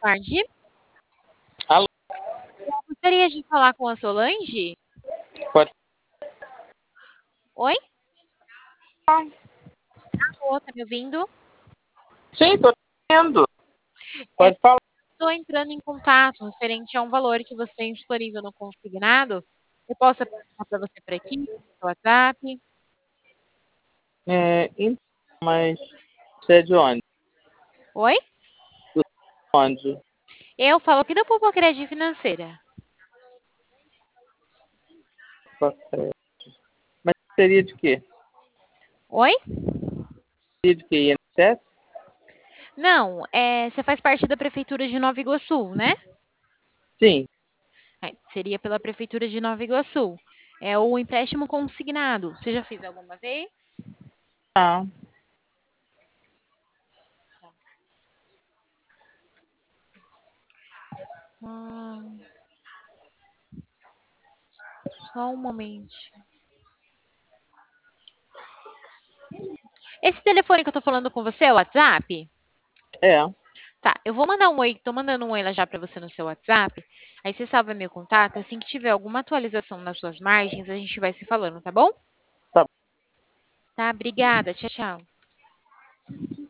tarde. Alô? Eu gostaria de falar com a Solange. Pode. Oi? Alô, tá me ouvindo? Sim, tô vendo. É, Pode falar. estou entrando em contato referente a um valor que você tem disponível no consignado. Eu posso apresentar para você por aqui, no WhatsApp. Então, mas você é de onde? Oi? Onde? Eu falo aqui da Poupa Crédito Financeira. Mas seria de quê? Oi? Seria de quê? INSS? Não, você faz parte da Prefeitura de Nova Iguaçu, né? Sim. Seria pela Prefeitura de Nova Iguaçu. É o empréstimo consignado. Você já fez alguma vez? Ah, Ah, só um momento. Esse telefone que eu tô falando com você é o WhatsApp? é. Tá, eu vou mandar um oi, tô mandando um oi lá já pra você no seu WhatsApp. Aí você salva meu contato. Assim que tiver alguma atualização nas suas margens, a gente vai se falando, tá bom? Tá. Tá, obrigada. Tchau, tchau.